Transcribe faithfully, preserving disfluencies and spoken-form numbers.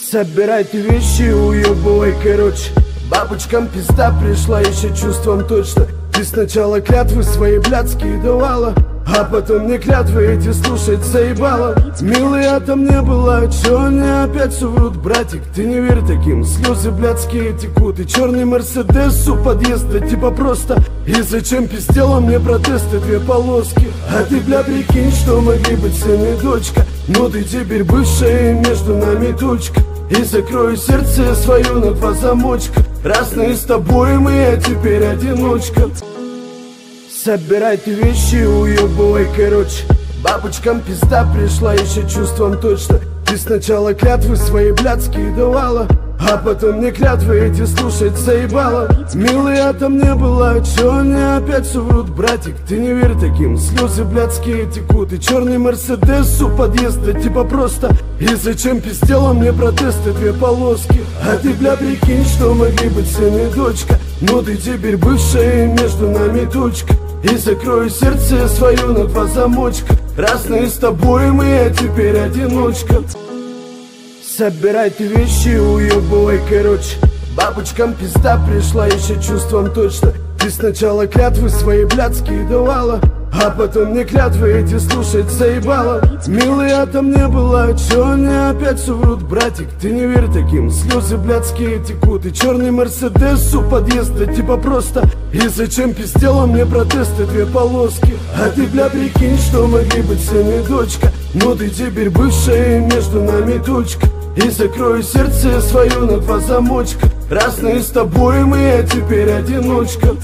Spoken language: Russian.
Собирайте вещи, уебывай, короче. Бабочкам пизда пришла еще чувством точно. Ты сначала клятвы свои блядские давала, а потом мне клятвы эти слушать заебала. Милый, а там не было, чё они опять все врут, братик? Ты не верь таким, слезы блядские текут. И черный мерседес у подъезда типа просто. И зачем пиздела мне протесты две полоски? А ты, бля, прикинь, что могли быть сын и дочка. Ну ты теперь бывшая, и между нами точка. И закрою сердце свое на два замочка. Разные с тобой мы, а теперь одиночка. Собирайте вещи, уебывай, короче. Бабочкам пизда пришла еще чувством точно. Ты сначала клятвы свои блядские давала, а потом мне клятвы эти слушать заебала. Милый, а там не было, чё они опять все врут, братик? Ты не верь таким, слезы блядские текут. И черный мерседес у подъезда типа просто. И зачем пиздела мне протесты две полоски? А ты, бля, прикинь, что могли быть сын и дочка. Ну ты теперь бывшая, и между нами точка. И закрою сердце свое на два замочка. Разные с тобой мы, а теперь одиночка. Собирайте вещи, уебывай, короче. Бабочкам пизда пришла еще чувством точно. Ты сначала клятвы свои блядские давала, а потом мне клятвы эти слушать заебала. Милый, а там не было, чё они опять все врут, братик? Ты не верь таким, слезы блядские текут. И черный мерседес у подъезда типа просто. И зачем пиздела мне протесты две полоски? А ты, бля, прикинь, что могли быть сын и дочка. Ну ты теперь бывшая, и между нами точка. И закрою сердце свое на два замочка. Разные с тобой мы, а теперь одиночка.